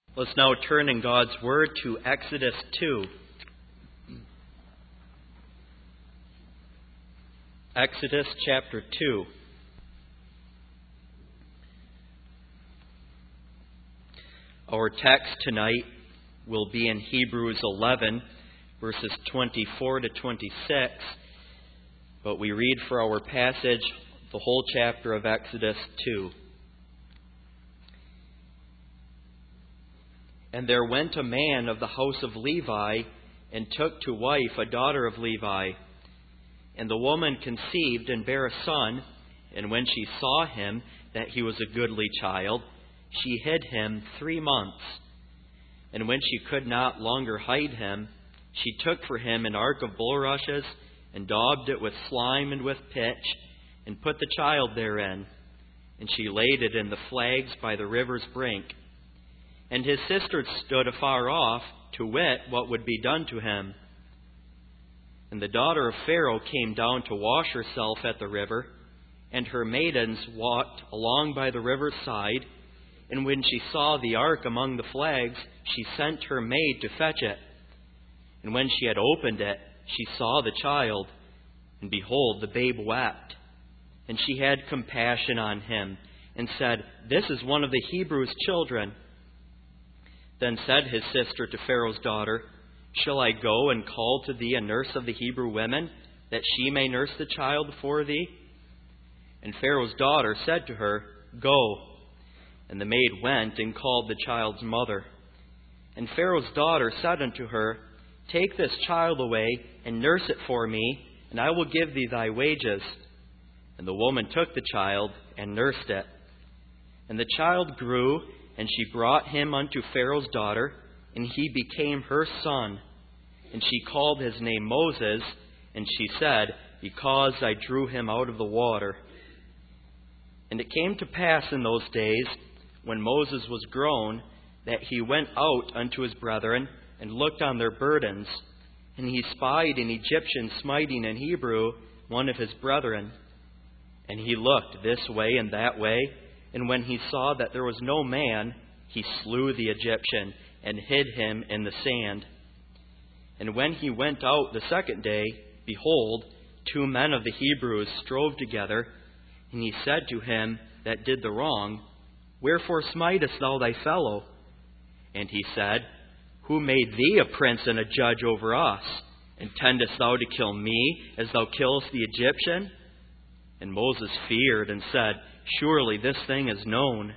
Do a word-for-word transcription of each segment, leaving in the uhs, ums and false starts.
Let's now turn in God's Word to Exodus two. Exodus chapter two. Our text tonight will be in Hebrews eleven, verses twenty-four to twenty-six. But we read for our passage the whole chapter of Exodus two. And there went a man of the house of Levi, and took to wife a daughter of Levi. And the woman conceived and bare a son, and when she saw him, that he was a goodly child, she hid him three months. And when she could not longer hide him, she took for him an ark of bulrushes, and daubed it with slime and with pitch, and put the child therein. And she laid it in the flags by the river's brink. And his sisters stood afar off, to wit what would be done to him. And the daughter of Pharaoh came down to wash herself at the river, and her maidens walked along by the river's side. And when she saw the ark among the flags, she sent her maid to fetch it. And when she had opened it, she saw the child, and behold, the babe wept. And she had compassion on him, and said, "This is one of the Hebrews' children." Then said his sister to Pharaoh's daughter, "Shall I go and call to thee a nurse of the Hebrew women, that she may nurse the child for thee?" And Pharaoh's daughter said to her, "Go." And the maid went and called the child's mother. And Pharaoh's daughter said unto her, "Take this child away, and nurse it for me, and I will give thee thy wages." And the woman took the child, and nursed it. And the child grew, and she brought him unto Pharaoh's daughter, and he became her son. And she called his name Moses, and she said, "Because I drew him out of the water." And it came to pass in those days, when Moses was grown, that he went out unto his brethren, and looked on their burdens. And he spied an Egyptian smiting an Hebrew, one of his brethren. And he looked this way and that way, and when he saw that there was no man, he slew the Egyptian, and hid him in the sand. And when he went out the second day, behold, two men of the Hebrews strove together. And he said to him that did the wrong, "Wherefore smitest thou thy fellow?" And he said, "Who made thee a prince and a judge over us? Intendest thou to kill me, as thou killest the Egyptian?" And Moses feared, and said, "Surely this thing is known."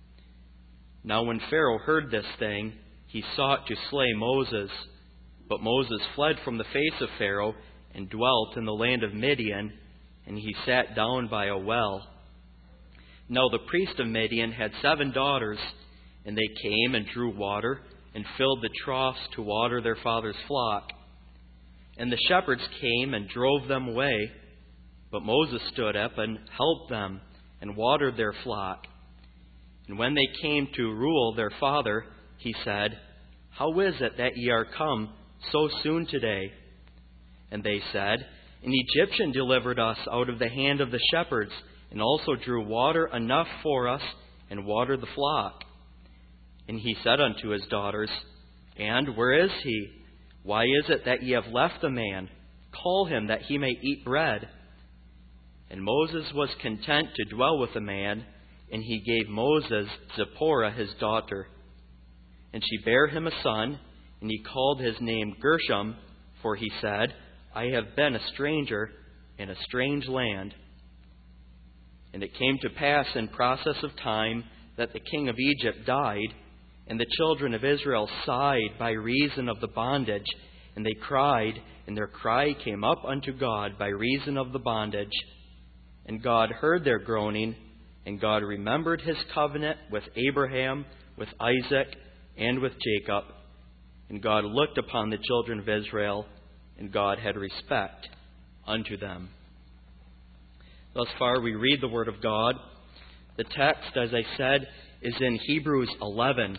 Now when Pharaoh heard this thing, he sought to slay Moses. But Moses fled from the face of Pharaoh, and dwelt in the land of Midian, and he sat down by a well. Now the priest of Midian had seven daughters, and they came and drew water, and filled the troughs to water their father's flock. And the shepherds came and drove them away. But Moses stood up and helped them, and watered their flock. And when they came to rule their father, he said, "How is it that ye are come so soon today?" And they said, "An Egyptian delivered us out of the hand of the shepherds, and also drew water enough for us, and watered the flock." And he said unto his daughters, "And where is he? Why is it that ye have left the man? Call him, that he may eat bread." And Moses was content to dwell with the man, and he gave Moses Zipporah his daughter. And she bare him a son, and he called his name Gershom, for he said, "I have been a stranger in a strange land." And it came to pass in process of time that the king of Egypt died, and the children of Israel sighed by reason of the bondage, and they cried, and their cry came up unto God by reason of the bondage. And God heard their groaning, and God remembered his covenant with Abraham, with Isaac, and with Jacob. And God looked upon the children of Israel, and God had respect unto them. Thus far we read the Word of God. The text, as I said, is in Hebrews eleven.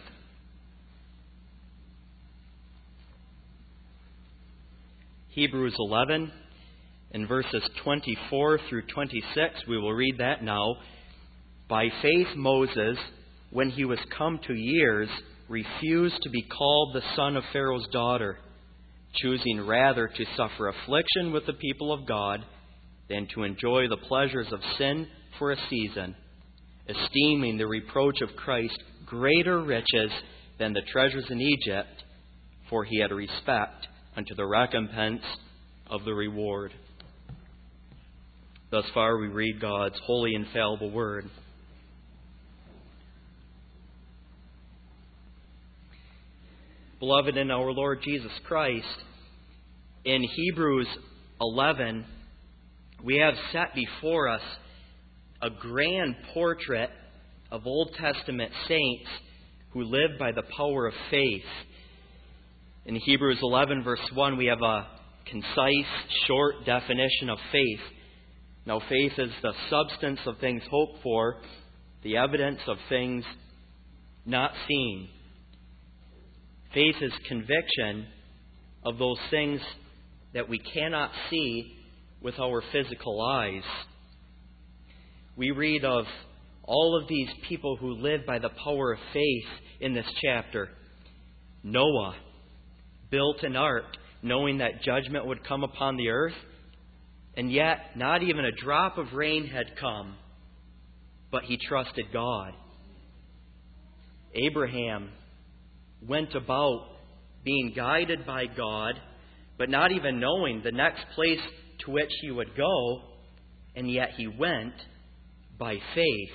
Hebrews eleven. In verses twenty-four through twenty-six, we will read that now. "By faith Moses, when he was come to years, refused to be called the son of Pharaoh's daughter, choosing rather to suffer affliction with the people of God than to enjoy the pleasures of sin for a season, esteeming the reproach of Christ greater riches than the treasures in Egypt, for he had respect unto the recompense of the reward. Thus far we read God's holy, infallible word. Beloved in our Lord Jesus Christ, in Hebrews eleven, we have set before us a grand portrait of Old Testament saints who lived by the power of faith. In Hebrews eleven, verse one, we have a concise, short definition of faith. Now, faith is the substance of things hoped for, the evidence of things not seen. Faith is conviction of those things that we cannot see with our physical eyes. We read of all of these people who live by the power of faith in this chapter. Noah built an ark knowing that judgment would come upon the earth, and yet not even a drop of rain had come, but he trusted God. Abraham went about being guided by God, but not even knowing the next place to which he would go, and yet he went by faith.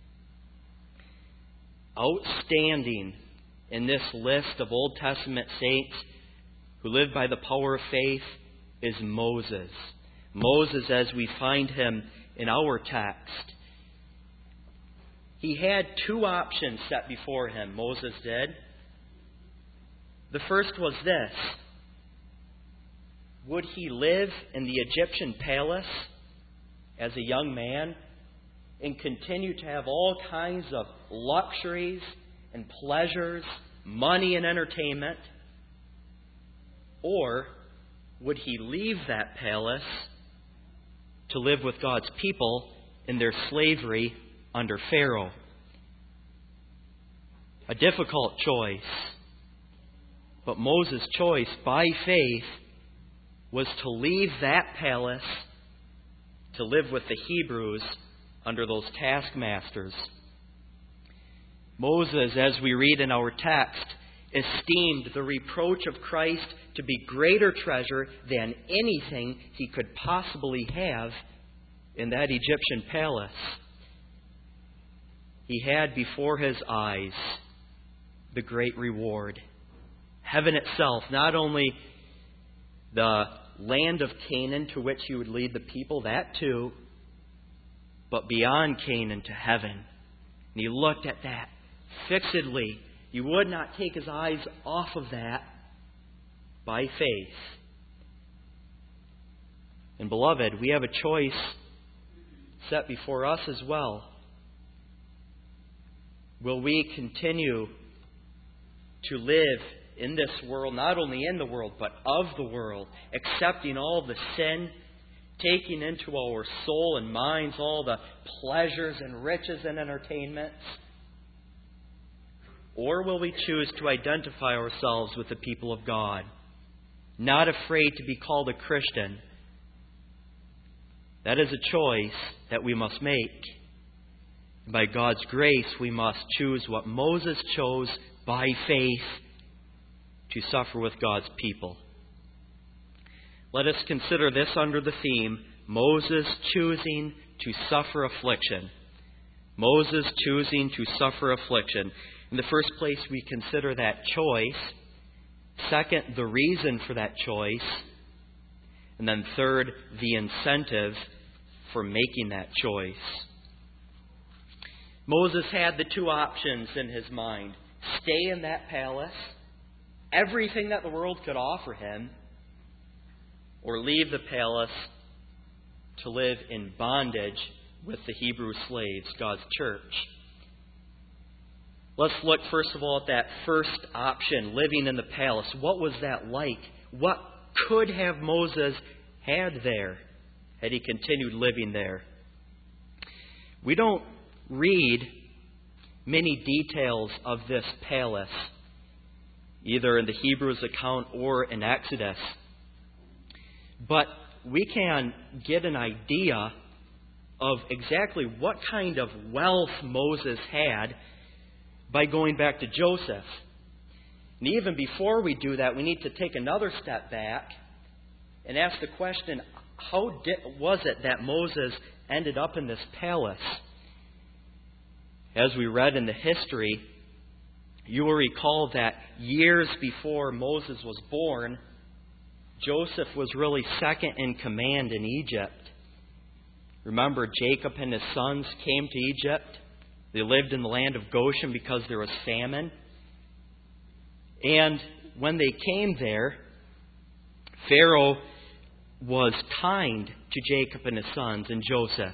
Outstanding in this list of Old Testament saints who lived by the power of faith is Moses. Moses, as we find him in our text. He had two options set before him, Moses did. The first was this: would he live in the Egyptian palace as a young man and continue to have all kinds of luxuries and pleasures, money and entertainment? Or would he leave that palace to live with God's people in their slavery under Pharaoh? A difficult choice. But Moses' choice, by faith, was to leave that palace to live with the Hebrews under those taskmasters. Moses, as we read in our text, esteemed the reproach of Christ to be greater treasure than anything he could possibly have in that Egyptian palace. He had before his eyes the great reward. Heaven itself, not only the land of Canaan to which he would lead the people, that too, but beyond Canaan to heaven. And he looked at that fixedly. He would not take his eyes off of that by faith. And beloved, we have a choice set before us as well. Will we continue to live in this world, not only in the world, but of the world, accepting all the sin, taking into our soul and minds all the pleasures and riches and entertainments? Or will we choose to identify ourselves with the people of God, not afraid to be called a Christian? That is a choice that we must make. By God's grace, we must choose what Moses chose by faith, to suffer with God's people. Let us consider this under the theme, Moses choosing to suffer affliction. Moses choosing to suffer affliction. In the first place, we consider that choice. Second, the reason for that choice. And then third, the incentive for making that choice. Moses had the two options in his mind. Stay in that palace, everything that the world could offer him, or leave the palace to live in bondage with the Hebrew slaves, God's church. Let's look first of all at that first option, living in the palace. What was that like? What could have Moses had there had he continued living there? We don't read many details of this palace either in the Hebrews account or in Exodus. But we can get an idea of exactly what kind of wealth Moses had by going back to Joseph. And even before we do that, we need to take another step back and ask the question, how did, was it that Moses ended up in this palace? As we read in the history, you will recall that years before Moses was born, Joseph was really second in command in Egypt. Remember, Jacob and his sons came to Egypt. They lived in the land of Goshen because there was famine. And when they came there, Pharaoh was kind to Jacob and his sons and Joseph.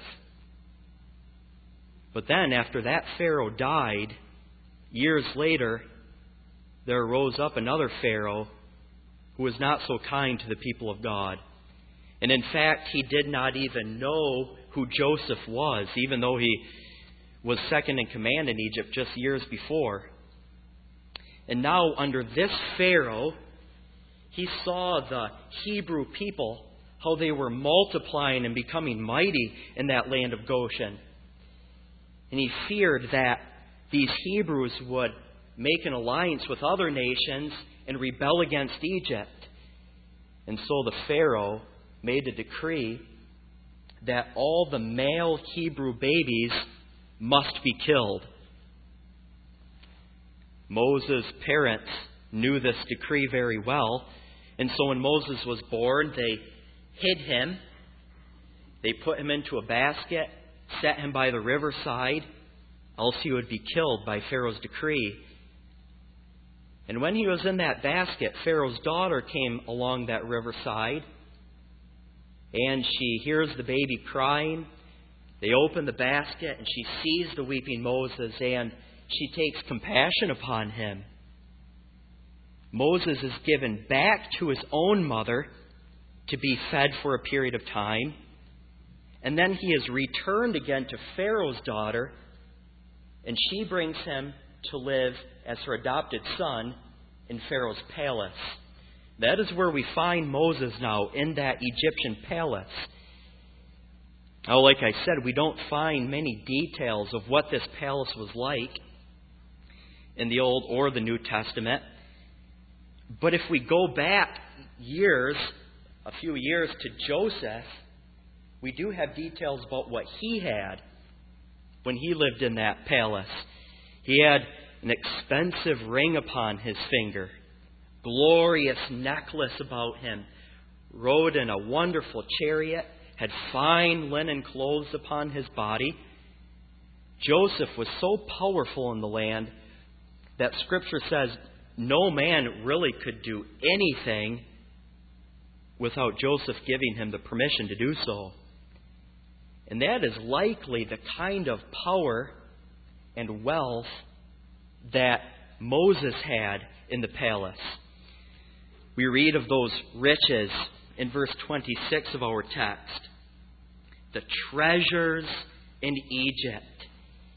But then, after that Pharaoh died, years later, there arose up another Pharaoh who was not so kind to the people of God. And in fact, he did not even know who Joseph was, even though he was second in command in Egypt just years before. And now, under this Pharaoh, he saw the Hebrew people, how they were multiplying and becoming mighty in that land of Goshen. And he feared that these Hebrews would make an alliance with other nations and rebel against Egypt. And so the Pharaoh made a decree that all the male Hebrew babies must be killed. Moses' parents knew this decree very well, and so when Moses was born, they hid him. They put him into a basket, set him by the riverside, else he would be killed by Pharaoh's decree. And when he was in that basket, Pharaoh's daughter came along that riverside, and she hears the baby crying. They open the basket, and she sees the weeping Moses, and she takes compassion upon him. Moses is given back to his own mother to be fed for a period of time, and then he is returned again to Pharaoh's daughter, and she brings him to live as her adopted son in Pharaoh's palace. That is where we find Moses now, in that Egyptian palace. Now, like I said, we don't find many details of what this palace was like in the Old or the New Testament. But if we go back years, a few years to Joseph, we do have details about what he had when he lived in that palace. He had an expensive ring upon his finger, glorious necklace about him, rode in a wonderful chariot, had fine linen clothes upon his body. Joseph was so powerful in the land that Scripture says no man really could do anything without Joseph giving him the permission to do so. And that is likely the kind of power and wealth that Moses had in the palace. We read of those riches in verse twenty-six of our text. The treasures in Egypt.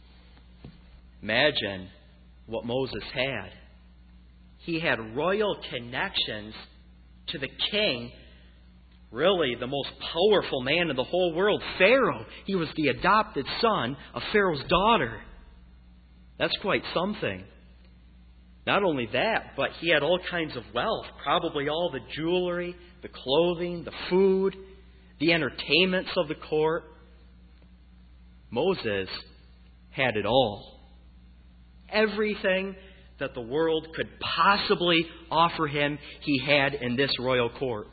Imagine what Moses had. He had royal connections to the king, really the most powerful man in the whole world, Pharaoh. He was the adopted son of Pharaoh's daughter. That's quite something. Not only that, but he had all kinds of wealth, probably all the jewelry, the clothing, the food, the entertainments of the court. Moses had it all. Everything that the world could possibly offer him, he had in this royal court.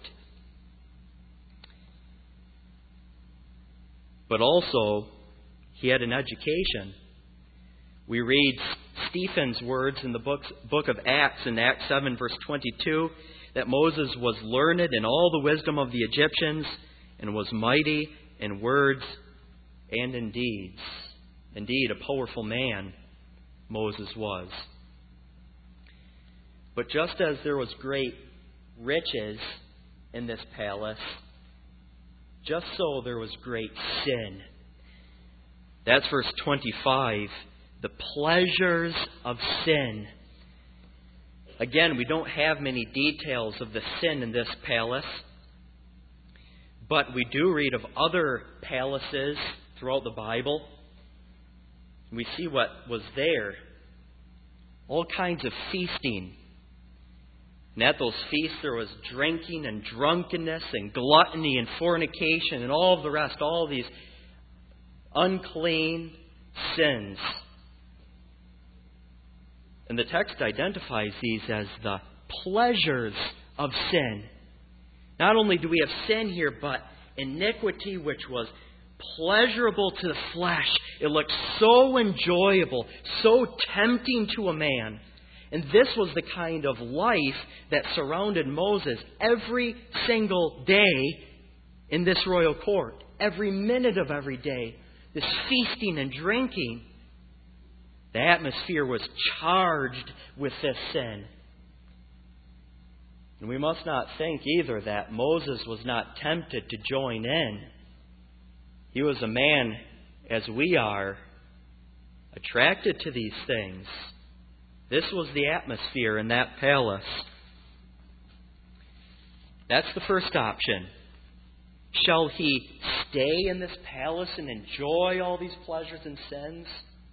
But also, he had an education. We read Stephen's words in the book, book of Acts, in Acts seven, verse twenty-two, that Moses was learned in all the wisdom of the Egyptians and was mighty in words and in deeds. Indeed, a powerful man Moses was. But just as there was great riches in this palace, just so there was great sin. That's verse twenty-five. The pleasures of sin. again, we don't have many details of the sin in this palace, but we do read of other palaces throughout the Bible. We see what was there. All kinds of feasting. And at those feasts there was drinking and drunkenness and gluttony and fornication and all of the rest, all of these unclean sins. And the text identifies these as the pleasures of sin. Not only do we have sin here, but iniquity which was pleasurable to the flesh. It looked so enjoyable, so tempting to a man. And this was the kind of life that surrounded Moses every single day in this royal court. Every minute of every day. This feasting and drinking. The atmosphere was charged with this sin. And we must not think either that Moses was not tempted to join in. He was a man, as we are, attracted to these things. This was the atmosphere in that palace. That's the first option. Shall he stay in this palace and enjoy all these pleasures and sins?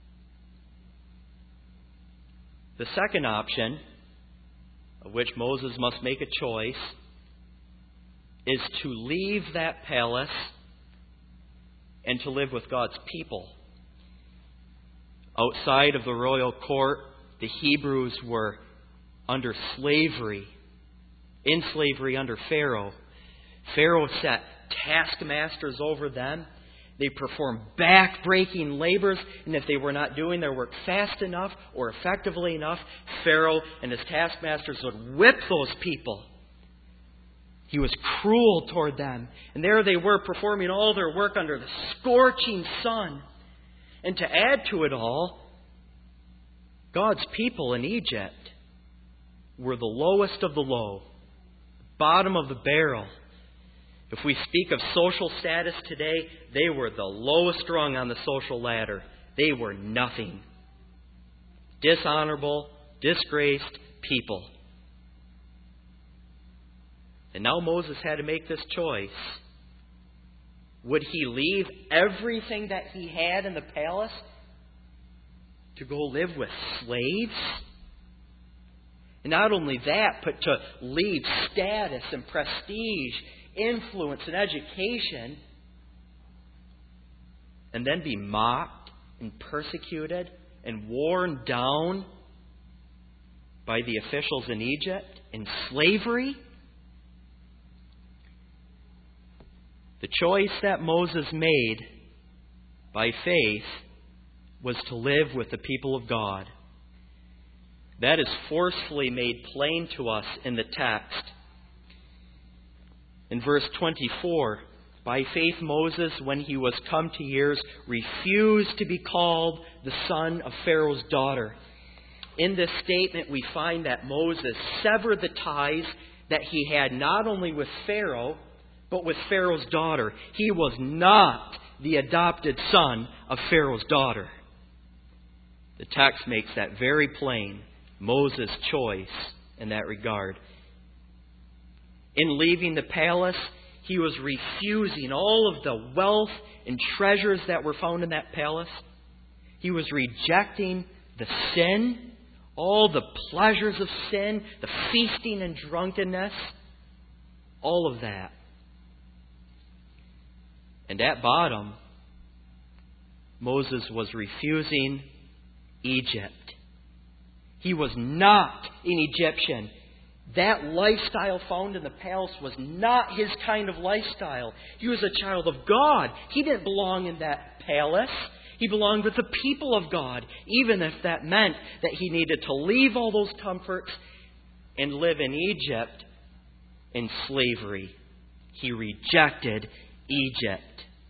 The second option, of which Moses must make a choice, is to leave that palace and to live with God's people. Outside of the royal court, the Hebrews were under slavery, in slavery under Pharaoh. Pharaoh set taskmasters over them. They performed back-breaking labors, and if they were not doing their work fast enough or effectively enough, Pharaoh and his taskmasters would whip those people. He was cruel toward them. And there they were performing all their work under the scorching sun. And to add to it all, God's people in Egypt were the lowest of the low, bottom of the barrel. If we speak of social status today, they were the lowest rung on the social ladder. They were nothing. Dishonorable, disgraced people. And now Moses had to make this choice. Would he leave everything that he had in the palace to go live with slaves? And not only that, but to leave status and prestige, influence and education, and then be mocked and persecuted and worn down by the officials in Egypt in slavery? The choice that Moses made by faith was to live with the people of God. That is forcefully made plain to us in the text. In verse twenty-four, by faith Moses, when he was come to years, refused to be called the son of Pharaoh's daughter. In this statement we find that Moses severed the ties that he had not only with Pharaoh, but with Pharaoh's daughter. He was not the adopted son of Pharaoh's daughter. The text makes that very plain. Moses' choice in that regard. In leaving the palace, he was refusing all of the wealth and treasures that were found in that palace. He was rejecting the sin, all the pleasures of sin, the feasting and drunkenness, all of that. And at bottom, Moses was refusing Egypt. He was not an Egyptian. That lifestyle found in the palace was not his kind of lifestyle. He was a child of God. He didn't belong in that palace. He belonged with the people of God, even if that meant that he needed to leave all those comforts and live in Egypt in slavery. He rejected Egypt.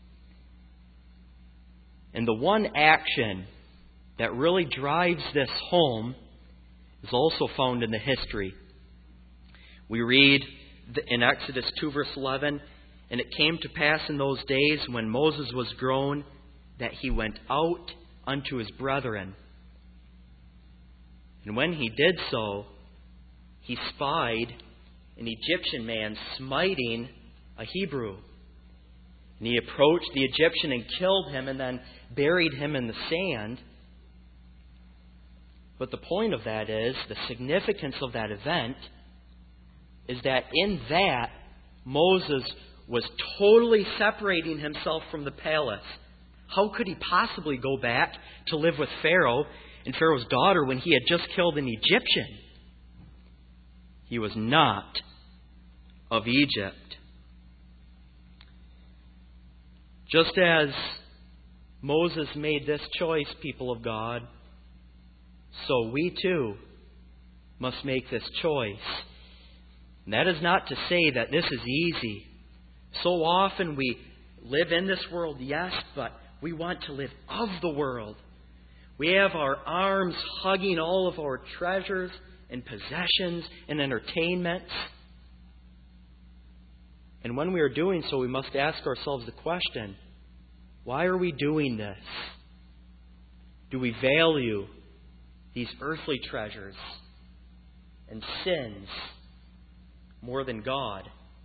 And the one action that really drives this home is also found in the history. We read in Exodus two verse eleven, and it came to pass in those days when Moses was grown that he went out unto his brethren. And when he did so, he spied an Egyptian man smiting a Hebrew. And he approached the Egyptian and killed him and then buried him in the sand. But the point of that is, the significance of that event is that in that, Moses was totally separating himself from the palace. How could he possibly go back to live with Pharaoh and Pharaoh's daughter when he had just killed an Egyptian? He was not of Egypt. Just as Moses made this choice, people of God, so we too must make this choice. And that is not to say that this is easy. So often we live in this world, yes, but we want to live of the world. We have our arms hugging all of our treasures and possessions and entertainments. And when we are doing so, we must ask ourselves the question, why are we doing this? Do we value these earthly treasures and sins more than God?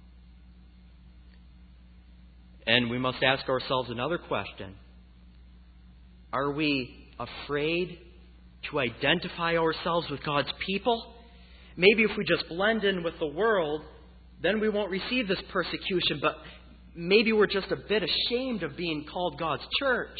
And we must ask ourselves another question. Are we afraid to identify ourselves with God's people? Maybe if we just blend in with the world, then we won't receive this persecution, but maybe we're just a bit ashamed of being called God's church.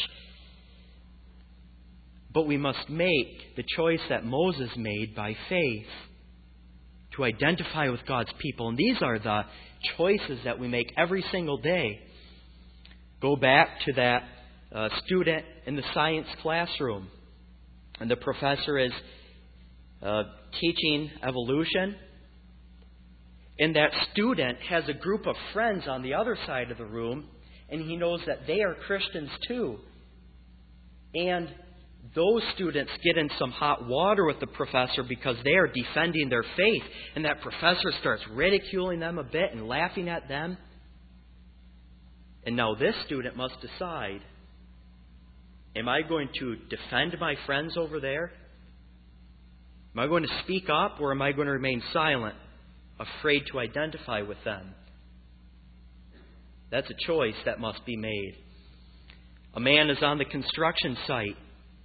But we must make the choice that Moses made by faith to identify with God's people. And these are the choices that we make every single day. Go back to that uh, student in the science classroom. And the professor is uh, teaching evolution. And that student has a group of friends on the other side of the room. And he knows that they are Christians too. And those students get in some hot water with the professor because they are defending their faith. And that professor starts ridiculing them a bit and laughing at them. And now this student must decide, am I going to defend my friends over there? Am I going to speak up, or am I going to remain silent, afraid to identify with them? That's a choice that must be made. A man is on the construction site,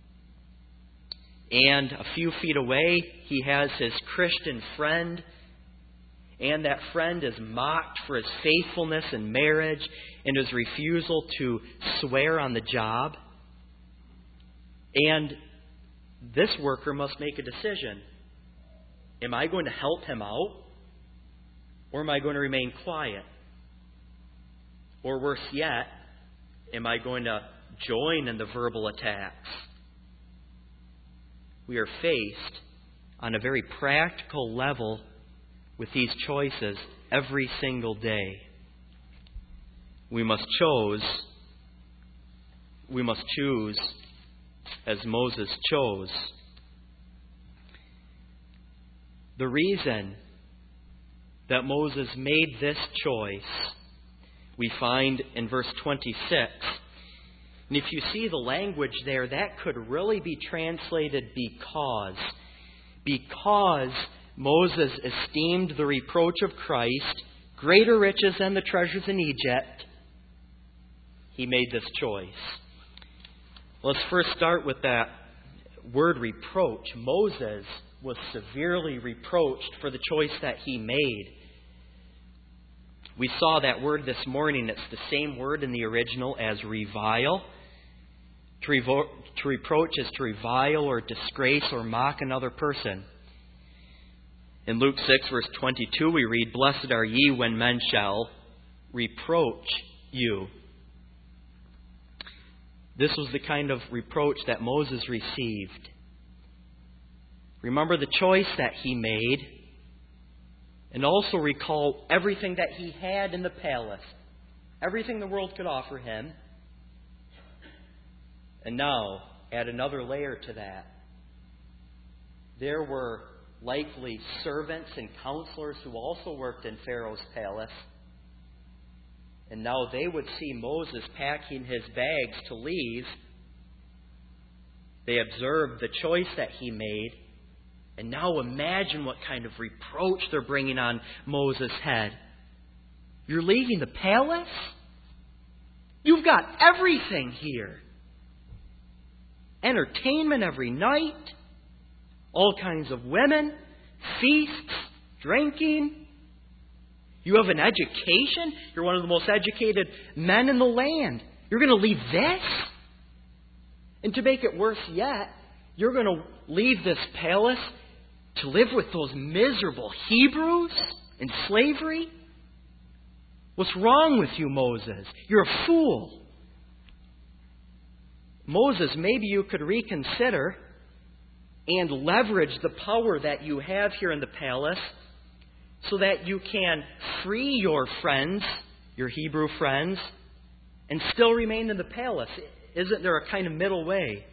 and a few feet away he has his Christian friend, and that friend is mocked for his faithfulness in marriage and his refusal to swear on the job. And this worker must make a decision. Am I going to help him out? Or am I going to remain quiet? Or worse yet, am I going to join in the verbal attacks? We are faced on a very practical level with these choices every single day. We must choose, we must choose as Moses chose. The reason that Moses made this choice, we find in verse twenty-six. And if you see the language there, that could really be translated because. Because Moses esteemed the reproach of Christ greater riches than the treasures in Egypt, he made this choice. Let's first start with that word reproach. Moses was severely reproached for the choice that he made. We saw that word this morning. It's the same word in the original as revile. To, revo- to reproach is to revile or disgrace or mock another person. In Luke six, verse twenty-two, we read, "Blessed are ye when men shall reproach you." This was the kind of reproach that Moses received. Remember the choice that he made, and also recall everything that he had in the palace, everything the world could offer him. And now, add another layer to that. There were likely servants and counselors who also worked in Pharaoh's palace. And now they would see Moses packing his bags to leave. They observed the choice that he made. And now imagine what kind of reproach they're bringing on Moses' head. You're leaving the palace? You've got everything here. Entertainment every night. All kinds of women. Feasts. Drinking. You have an education. You're one of the most educated men in the land. You're going to leave this? And to make it worse yet, you're going to leave this palace to live with those miserable Hebrews in slavery? What's wrong with you, Moses? You're a fool. Moses, maybe you could reconsider and leverage the power that you have here in the palace so that you can free your friends, your Hebrew friends, and still remain in the palace. Isn't there a kind of middle way?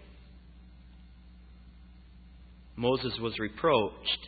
Moses was reproached.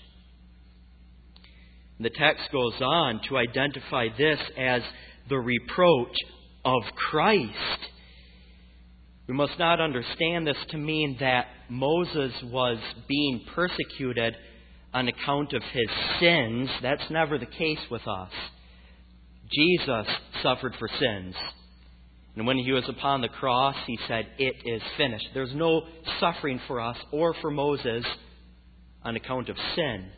The text goes on to identify this as the reproach of Christ. We must not understand this to mean that Moses was being persecuted on account of his sins. That's never the case with us. Jesus suffered for sins. And when he was upon the cross, he said, "It is finished." There's no suffering for us or for Moses on account of sin.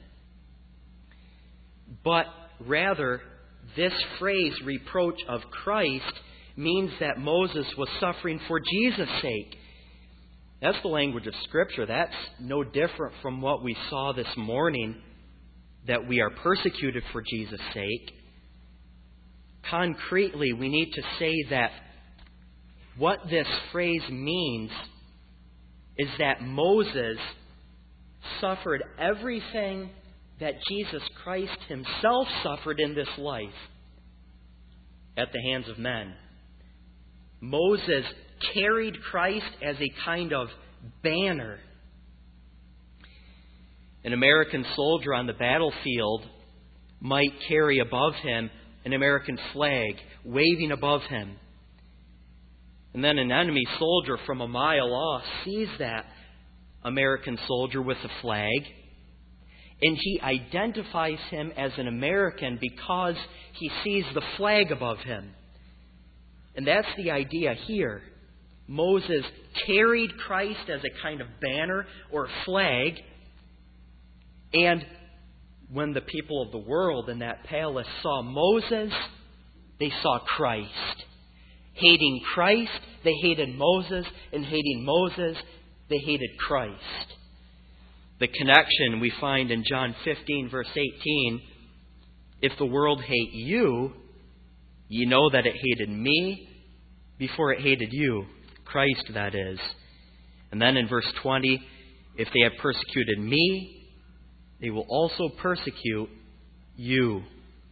But rather, this phrase, reproach of Christ, means that Moses was suffering for Jesus' sake. That's the language of Scripture. That's no different from what we saw this morning, that we are persecuted for Jesus' sake. Concretely, we need to say that what this phrase means is that Moses suffered everything that Jesus Christ himself suffered in this life at the hands of men. Moses carried Christ as a kind of banner. An American soldier on the battlefield might carry above him an American flag waving above him. And then an enemy soldier from a mile off sees that American soldier with the flag, and he identifies him as an American because he sees the flag above him. And that's the idea here. Moses carried Christ as a kind of banner or flag, and when the people of the world in that palace saw Moses, they saw Christ. Hating Christ, they hated Moses, and hating Moses, they hated Christ. The connection we find in John fifteen, verse eighteen, "If the world hate you, ye know that it hated me before it hated you." Christ, that is. And then in verse twenty, "If they have persecuted me, they will also persecute you."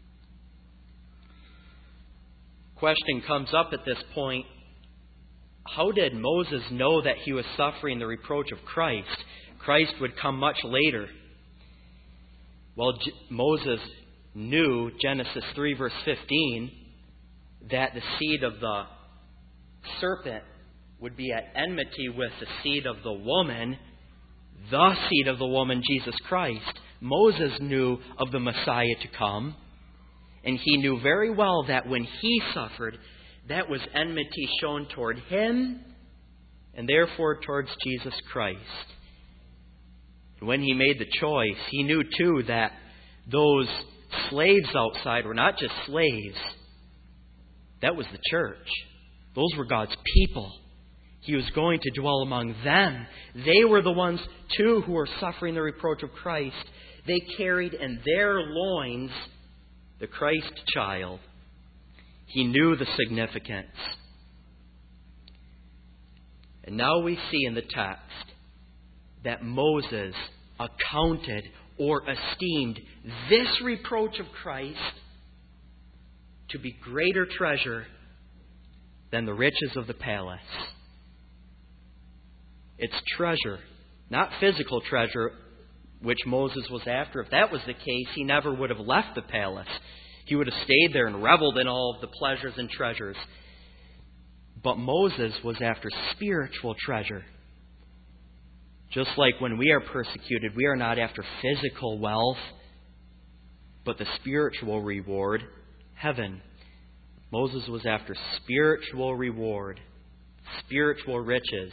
Question comes up at this point. How did Moses know that he was suffering the reproach of Christ? Christ would come much later. Well, J- Moses knew, Genesis three, verse fifteen, that the seed of the serpent would be at enmity with the seed of the woman, the seed of the woman, Jesus Christ. Moses knew of the Messiah to come, and he knew very well that when he suffered, that was enmity shown toward him and therefore towards Jesus Christ. When he made the choice, he knew too that those slaves outside were not just slaves. That was the church. Those were God's people. He was going to dwell among them. They were the ones too who were suffering the reproach of Christ. They carried in their loins the Christ child. He knew the significance. And now we see in the text that Moses accounted or esteemed this reproach of Christ to be greater treasure than the riches of the palace. It's treasure, not physical treasure, which Moses was after. If that was the case, he never would have left the palace. He would have stayed there and reveled in all of the pleasures and treasures. But Moses was after spiritual treasure. Just like when we are persecuted, we are not after physical wealth, but the spiritual reward, heaven. Moses was after spiritual reward, spiritual riches.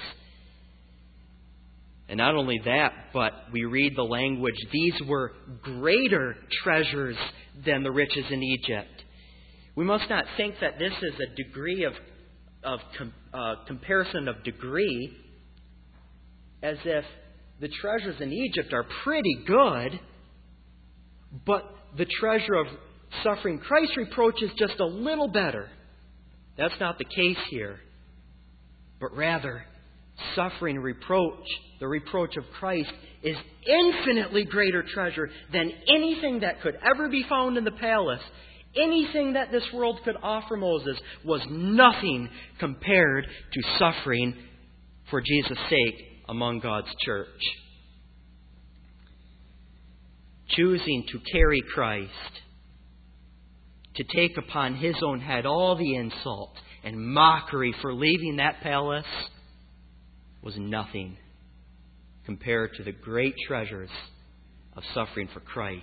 And not only that, but we read the language, these were greater treasures than the riches in Egypt. We must not think that this is a degree of, of com, uh, comparison of degree, as if the treasures in Egypt are pretty good, but the treasure of suffering Christ's reproach is just a little better. That's not the case here. But rather, suffering reproach, the reproach of Christ, is infinitely greater treasure than anything that could ever be found in the palace. Anything that this world could offer Moses was nothing compared to suffering for Jesus' sake among God's church. Choosing to carry Christ, to take upon His own head all the insult and mockery for leaving that palace, was nothing compared to the great treasures of suffering for Christ.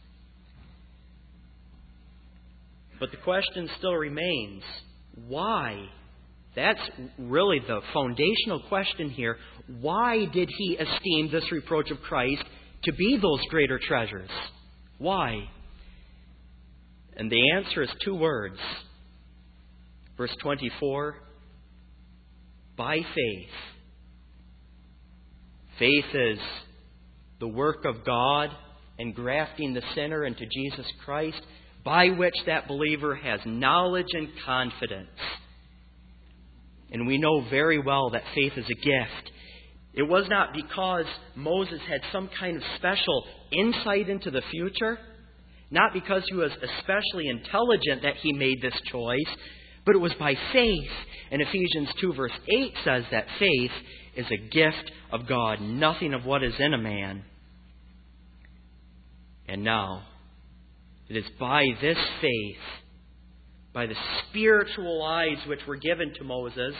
But the question still remains, why? That's really the foundational question here. Why did He esteem this reproach of Christ to be those greater treasures? Why? And the answer is two words. Verse twenty-four, by faith. Faith is the work of God engrafting the sinner into Jesus Christ, by which that believer has knowledge and confidence. And we know very well that faith is a gift. It was not because Moses had some kind of special insight into the future, not because he was especially intelligent that he made this choice, but it was by faith. And Ephesians two verse eight says that faith is a gift of God, nothing of what is in a man. And now, it is by this faith, by the spiritual eyes which were given to Moses,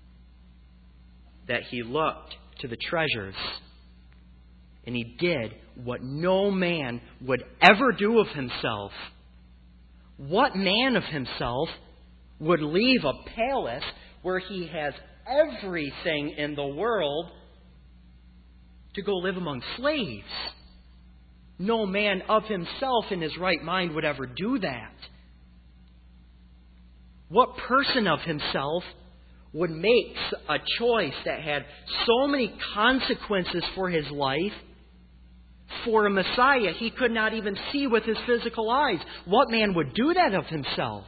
that he looked to the treasures. And he did what no man would ever do of himself. What man of himself would leave a palace where he has everything in the world to go live among slaves? No man of himself in his right mind would ever do that. What person of himself would make a choice that had so many consequences for his life, for a Messiah he could not even see with his physical eyes? What man would do that of himself?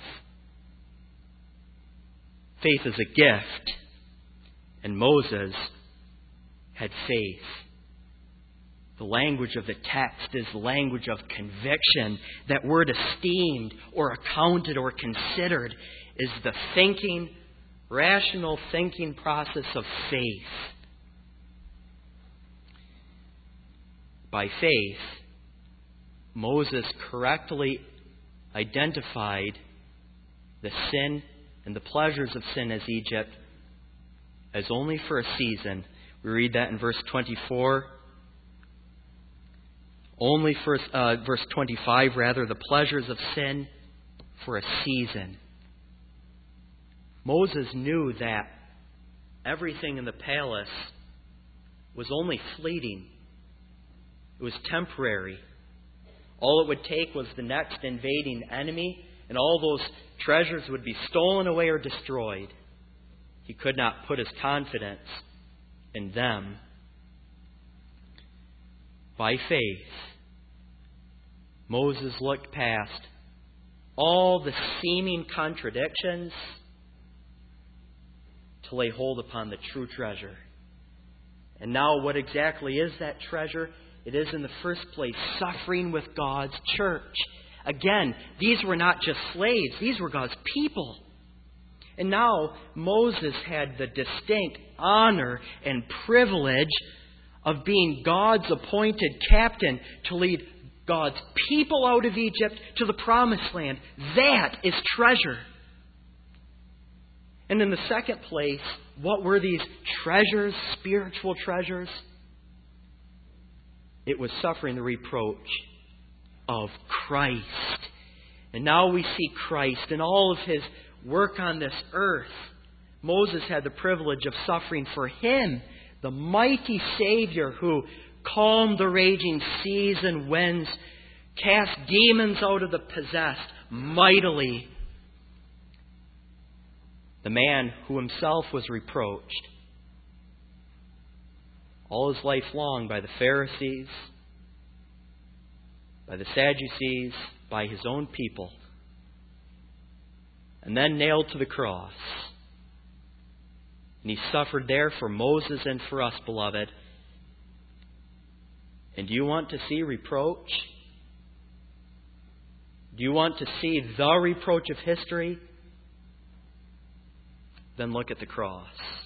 Faith is a gift, and Moses had faith. The language of the text is the language of conviction. That word esteemed or accounted or considered is the thinking, rational thinking process of faith. By faith, Moses correctly identified the sin and the pleasures of sin as Egypt as only for a season. We read that in verse twenty-four. Only for uh, verse twenty-five, rather, the pleasures of sin for a season. Moses knew that everything in the palace was only fleeting. It was temporary. All it would take was the next invading enemy, and all those treasures would be stolen away or destroyed. He could not put his confidence in them. By faith, Moses looked past all the seeming contradictions to lay hold upon the true treasure. And now, what exactly is that treasure? It is, in the first place, suffering with God's church. Again, these were not just slaves, these were God's people. And now, Moses had the distinct honor and privilege of being God's appointed captain to lead God's people out of Egypt to the promised land. That is treasure. And in the second place, what were these treasures, spiritual treasures? It was suffering the reproach of Christ. And now we see Christ in all of His work on this earth. Moses had the privilege of suffering for Him, the mighty Savior who calmed the raging seas and winds, cast demons out of the possessed mightily. The man who himself was reproached all his life long by the Pharisees, by the Sadducees, by his own people, and then nailed to the cross. And He suffered there for Moses and for us, beloved. And do you want to see reproach? Do you want to see the reproach of history? Then look at the cross.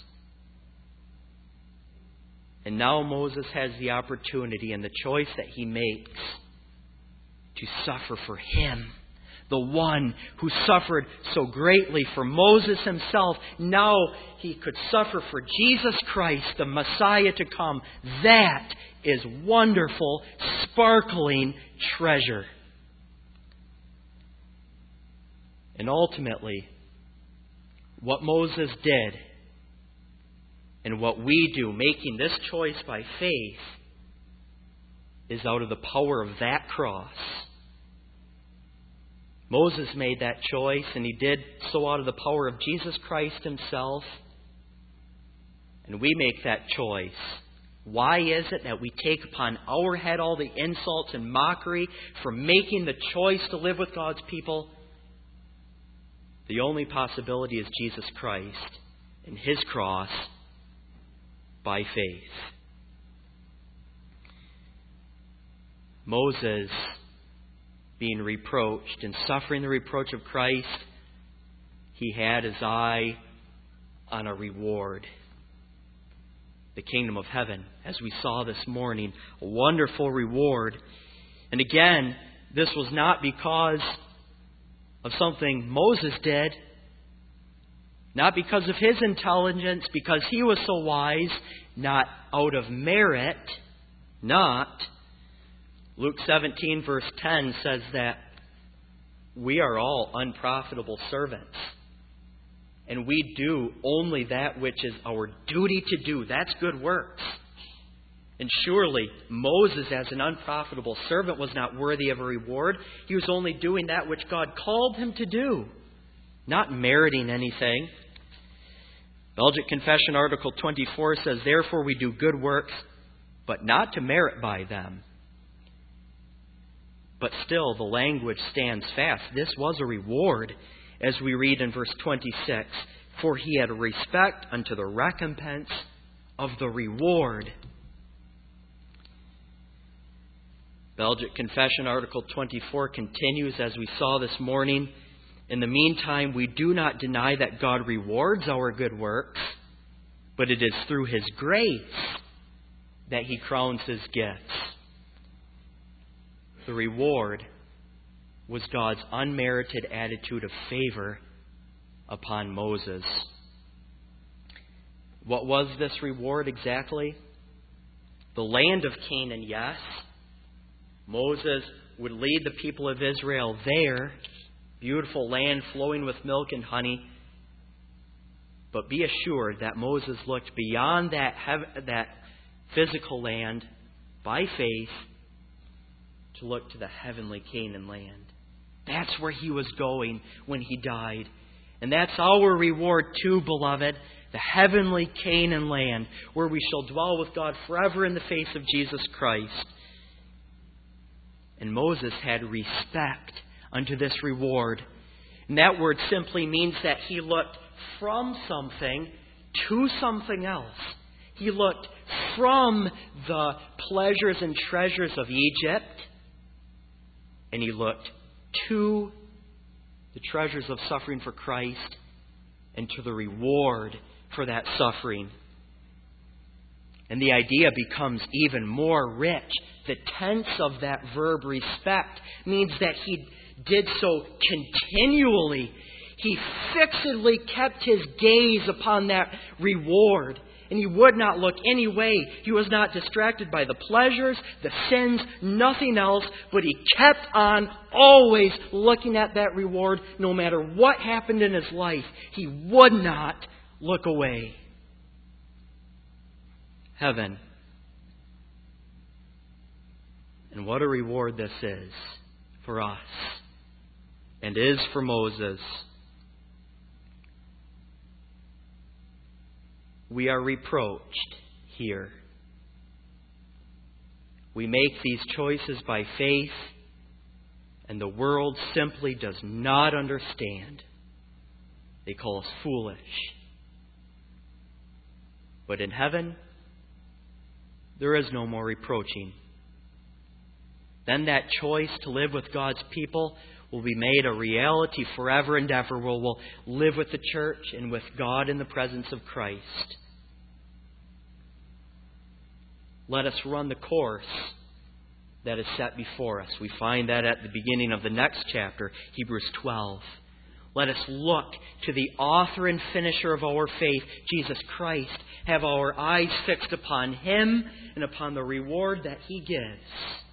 And now Moses has the opportunity and the choice that he makes to suffer for him. The one who suffered so greatly for Moses himself. Now he could suffer for Jesus Christ, the Messiah to come. That is wonderful, sparkling treasure. And ultimately, what Moses did and what we do, making this choice by faith, is out of the power of that cross. Moses made that choice, and he did so out of the power of Jesus Christ Himself. And we make that choice. Why is it that we take upon our head all the insults and mockery for making the choice to live with God's people? The only possibility is Jesus Christ and His cross by faith. Moses, being reproached and suffering the reproach of Christ, he had his eye on a reward. The kingdom of heaven, as we saw this morning, a wonderful reward. And again, this was not because of something Moses did, not because of his intelligence, because he was so wise, not out of merit, not. Luke seventeen verse ten says that we are all unprofitable servants. And we do only that which is our duty to do. That's good works. And surely Moses, as an unprofitable servant, was not worthy of a reward. He was only doing that which God called him to do, not meriting anything. Belgic Confession Article twenty-four says, "Therefore we do good works, but not to merit by them." But still, the language stands fast. This was a reward, as we read in verse twenty-six. For he had respect unto the recompense of the reward. Belgic Confession Article twenty-four continues, as we saw this morning. In the meantime, we do not deny that God rewards our good works, but it is through His grace that He crowns His gifts. The reward was God's unmerited attitude of favor upon Moses. What was this reward exactly? The land of Canaan, yes. Moses would lead the people of Israel there. Beautiful land flowing with milk and honey. But be assured that Moses looked beyond that, hev- that physical land by faith to look to the heavenly Canaan land. That's where he was going when he died. And that's our reward too, beloved. The heavenly Canaan land, where we shall dwell with God forever in the face of Jesus Christ. And Moses had respect unto this reward. And that word simply means that he looked from something to something else. He looked from the pleasures and treasures of Egypt, and he looked to the treasures of suffering for Christ and to the reward for that suffering. And the idea becomes even more rich. The tense of that verb, respect, means that he did so continually. He fixedly kept his gaze upon that reward. and he would not look any way. He was not distracted by the pleasures, the sins, nothing else, but he kept on always looking at that reward no matter what happened in his life. He would not look away. Heaven. And what a reward this is for us, and is for Moses. We are reproached here. We make these choices by faith, and the world simply does not understand. They call us foolish. But in heaven, there is no more reproaching. Then that choice to live with God's people will be made a reality forever and ever. We'll, we'll live with the church and with God in the presence of Christ. Let us run the course that is set before us. We find that at the beginning of the next chapter, Hebrews twelve. Let us look to the author and finisher of our faith, Jesus Christ. Have our eyes fixed upon Him and upon the reward that He gives.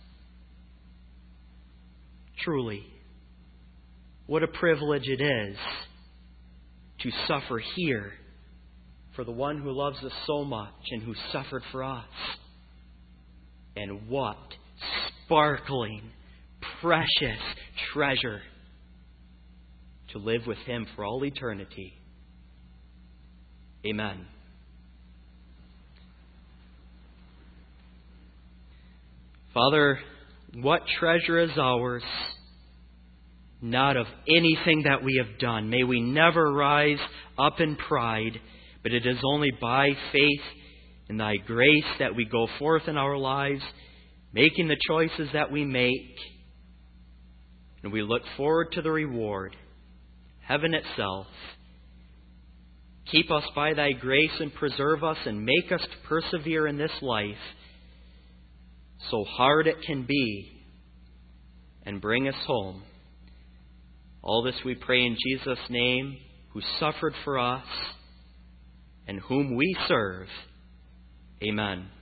Truly, what a privilege it is to suffer here for the one who loves us so much and who suffered for us. And what sparkling, precious treasure to live with Him for all eternity. Amen. Father, what treasure is ours? Not of anything that we have done. May we never rise up in pride, but it is only by faith in Thy grace that we go forth in our lives, making the choices that we make. And we look forward to the reward, heaven itself. Keep us by Thy grace and preserve us and make us to persevere in this life, so hard it can be, and bring us home. All this we pray in Jesus' name, who suffered for us and whom we serve. Amen.